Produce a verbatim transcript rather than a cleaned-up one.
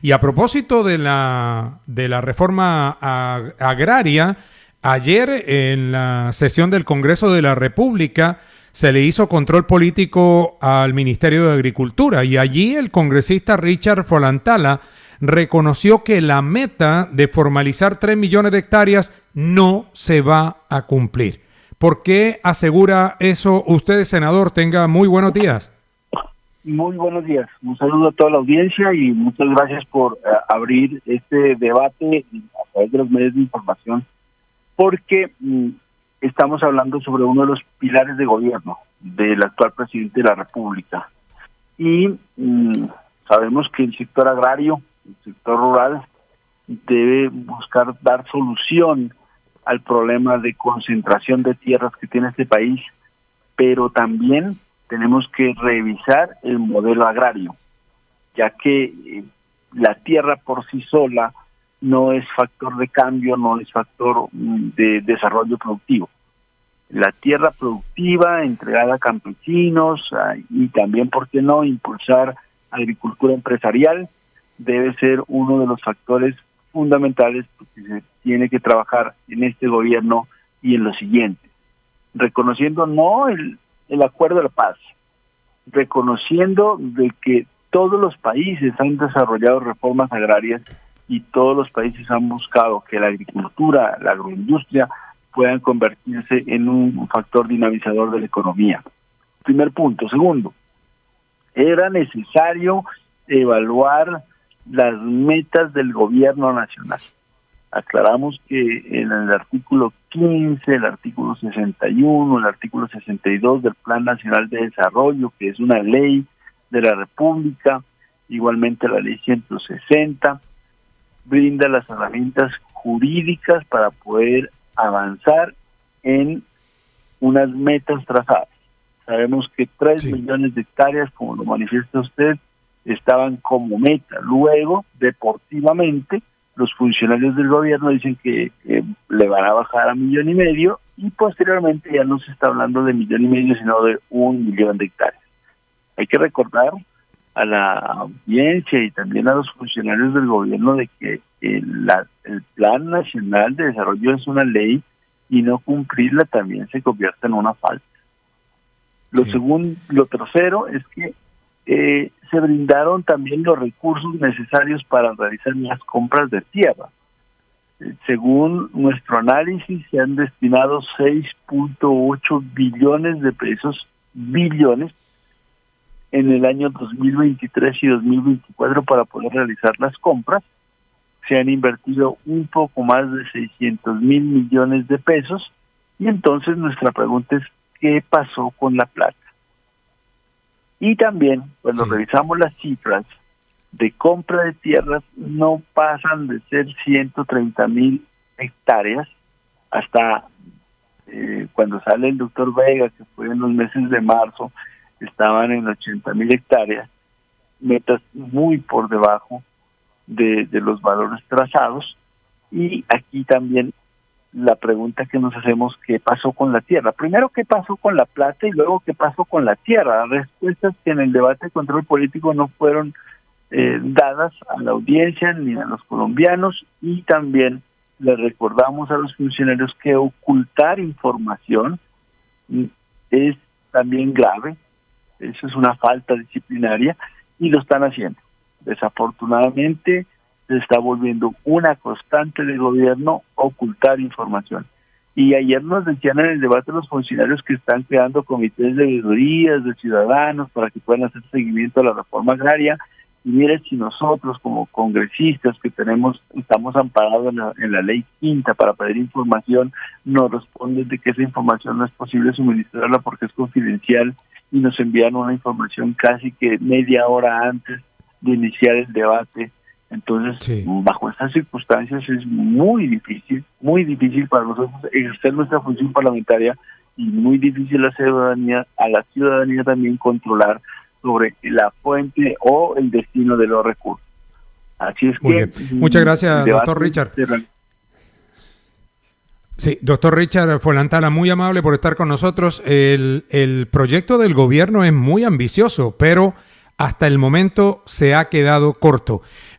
Y a propósito de la, de la reforma ag- agraria, ayer en la sesión del Congreso de la República se le hizo control político al Ministerio de Agricultura y allí el congresista Richard Folantala reconoció que la meta de formalizar tres millones de hectáreas no se va a cumplir. ¿Por qué asegura eso usted, senador? Tenga muy buenos días. Muy buenos días. Un saludo a toda la audiencia y muchas gracias por uh, abrir este debate a través de los medios de información, porque mm, estamos hablando sobre uno de los pilares de gobierno del actual presidente de la República. Y mm, sabemos que el sector agrario, el sector rural, debe buscar dar solución al problema de concentración de tierras que tiene este país, pero también tenemos que revisar el modelo agrario, ya que eh, la tierra por sí sola no es factor de cambio, no es factor mm, de desarrollo productivo. La tierra productiva entregada a campesinos ah, y también, ¿por qué no?, impulsar agricultura empresarial debe ser uno de los factores fundamentales porque se tiene que trabajar en este gobierno y en lo siguiente, reconociendo no el el acuerdo de la paz, reconociendo de que todos los países han desarrollado reformas agrarias y todos los países han buscado que la agricultura, la agroindustria puedan convertirse en un factor dinamizador de la economía. Primer punto. Segundo, era necesario evaluar las metas del gobierno nacional. Aclaramos que en el artículo quince, el artículo sesenta y uno, el artículo sesenta y dos del Plan Nacional de Desarrollo, que es una ley de la República, igualmente la ley ciento sesenta, brinda las herramientas jurídicas para poder avanzar en unas metas trazadas. Sabemos que tres sí. millones de hectáreas, como lo manifiesta usted, estaban como meta. Luego, deportivamente, los funcionarios del gobierno dicen que eh, le van a bajar a millón y medio y posteriormente ya no se está hablando de millón y medio, sino de un millón de hectáreas. Hay que recordar a la audiencia y también a los funcionarios del gobierno de que el, la, el Plan Nacional de Desarrollo es una ley y no cumplirla también se convierte en una falta. Lo sí. segundo, lo tercero es que Eh, se brindaron también los recursos necesarios para realizar las compras de tierra. Eh, según nuestro análisis, se han destinado seis punto ocho billones de pesos, billones, en el año dos mil veintitrés y dos mil veinticuatro para poder realizar las compras. Se han invertido un poco más de seiscientos mil millones de pesos y entonces nuestra pregunta es, ¿qué pasó con la plata? Y también, cuando sí. revisamos las cifras de compra de tierras, no pasan de ser ciento treinta mil hectáreas hasta eh, cuando sale el doctor Vega, que fue en los meses de marzo, estaban en ochenta mil hectáreas, metas muy por debajo de, de los valores trazados. Y aquí también la pregunta que nos hacemos, ¿qué pasó con la tierra? Primero, ¿qué pasó con la plata? Y luego, ¿qué pasó con la tierra? Las respuestas que en el debate de control político no fueron eh, dadas a la audiencia ni a los colombianos, y también les recordamos a los funcionarios que ocultar información es también grave, eso es una falta disciplinaria, y lo están haciendo. Desafortunadamente, se está volviendo una constante del gobierno ocultar información. Y ayer nos decían en el debate los funcionarios que están creando comités de veedurías de ciudadanos para que puedan hacer seguimiento a la reforma agraria. Y mire, si nosotros como congresistas que tenemos, estamos amparados en la, en la ley quinta para pedir información, nos responden de que esa información no es posible suministrarla porque es confidencial y nos envían una información casi que media hora antes de iniciar el debate. Entonces, sí. bajo estas circunstancias es muy difícil, muy difícil para nosotros ejercer nuestra función parlamentaria y muy difícil a la ciudadanía, a la ciudadanía también controlar sobre la fuente o el destino de los recursos. Así es muy que... Bien. Muchas gracias, doctor Richard. De... Sí, doctor Richard Folantala, muy amable por estar con nosotros. El, el proyecto del gobierno es muy ambicioso, pero hasta el momento se ha quedado corto.